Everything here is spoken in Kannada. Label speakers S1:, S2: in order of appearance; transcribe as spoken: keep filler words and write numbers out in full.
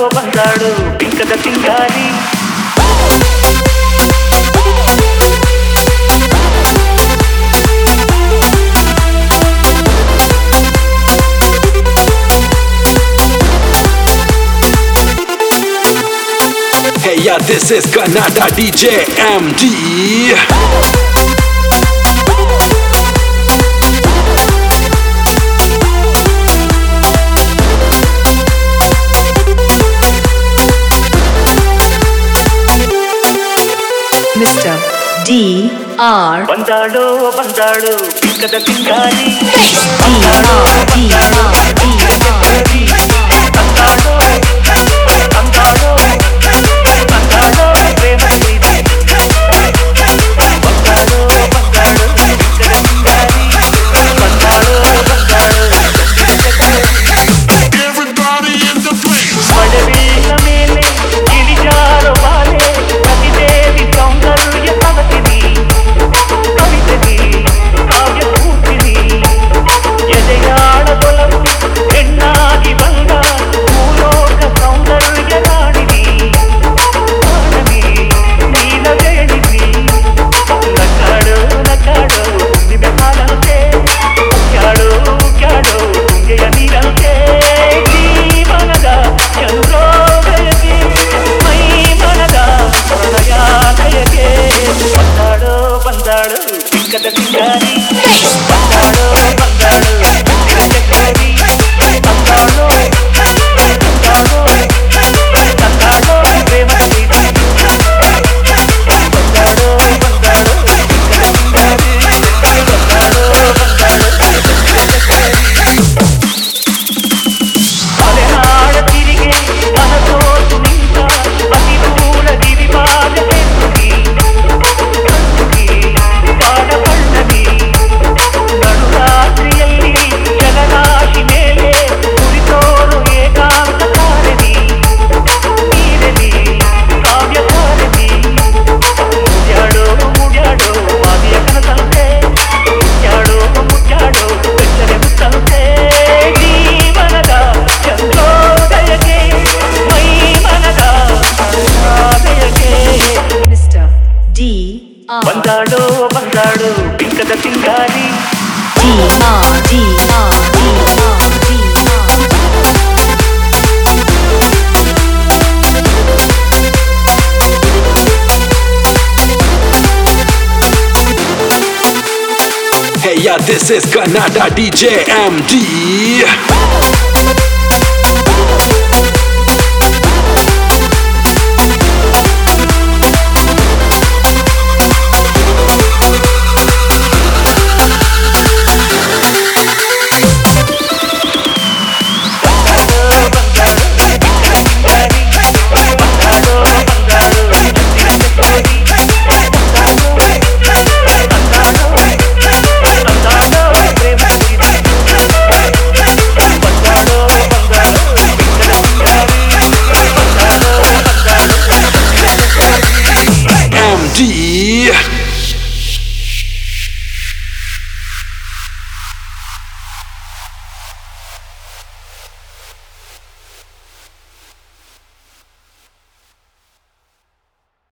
S1: ಬಂದಾಡು Binkada Singari.
S2: Hey, yeah, this is Kannada D J M D.
S3: Mister D R
S1: ಬಂದಾಡು ಬಂದಾಡು Binkada Singari.
S3: D R D R D R
S1: ಬಂದಾಡು ಬಂದಾಡು ಬಂದಾಡು ಪ್ರೇಮದ ಪ್ರೀತಿ. ಬಂದಾಡು ಬಂದಾಡು ಬಿಂಕದ ಸಿಂಗಾರಿ. ಬಂದಾಡು ಬಂದಾಡು
S2: Everybody in the place.
S1: ಪಡವಿನ ಮೇಲೆ ಇಳಿಜಾರು ಬಾಲೆ ಪ್ರತಿದೇವಿ ಸೌಂದರ್ಯ ಸವತಿನಿ ಕವಿತನಿ ಕಾವ್ಯ ಸ್ಫೂರ್ತಿನಿ ಎದೆಯಾಳ ತೊಲವು ಹೆಣ್ಣಾಗಿ ಬಂದ ಭೂಲೋಕ ಸೌಂದರ್ಯ ರಾಣಿನಿ ಕಾಣನಿ ನೀಲವೇಣಿನಿ ನಕಾಡು ನಕಾಡು ತುಂಬಿದ ಹಾಲಂತೆ ಕ್ಯಾಡು ಕ್ಯಾಡು ತುಂಗೆಯ ನೀರಂತೆ ಜೀವನದ ಚಂದ್ರೋದಯಕ್ಕೆ ಮೈ ಮನದ ಪ್ರಣಯಾಲಯಕ್ಕೆ ಬಂದಾಡು ಬಂದಾಡು ಬಿಂಕದ ಸಿಂಗಾರಿ. ಬಂದಾಡು ಬಂದಾಡು ಬಿಂಕದ ಚಕ್ರವರ್ತಿ. ಬಂದಾಡು ಬಂದಾಡು ಬಂದಾಡು ಪ್ರೇಮದ ಪ್ರೀತಿ. ಬಂದಾಡು ಬಂದಾಡು ಬಿಂಕದ ಸಿಂಗಾರಿ. ಬಂದಾಡು ಬಂದಾಡು ಮಲೆನಾಡ ತಿರಿಗೆ ಮನಸೋತು ನಿಂತ ಅತಿದೂರ ಗಿರಿಪಾದ ಬೆನ್ನುಡಿ ಕಣ್ಣುಡಿ ಕಾಡ ಬಣ್ಣದಿ ನಡುರಾತ್ರಿಯಲ್ಲಿ ಜಲರಾಶಿ ಮೇಲೆ ಕುರಿತೋರು ಏಕಾಂತ ತಾರದಿ ನೀರದಿ ಕಾವ್ಯಕಾರದಿ ಮುಡ್ಯಾಡೋ ಮುಡ್ಯಾಡೋ ಮಾವಿಯ ಕನಸಂತೆ ಮುಡ್ಯಾಡೋ ಮುಡ್ಯಾಡೋ ಬೆಚ್ಚನೆ ಮುತ್ತಂತೆ ಜೀವನದ ಚಂದ್ರೋದಯಕ್ಕೆ ಮೈ ಮನದ ಪ್ರಣಯಾಲಯಕ್ಕೆ
S3: Mister D R
S1: ಬಂದಾಡು ಬಂದಾಡು Binkada Singari.
S3: D R D R D R D R
S2: Hey, yeah, this is Kannada D J M D.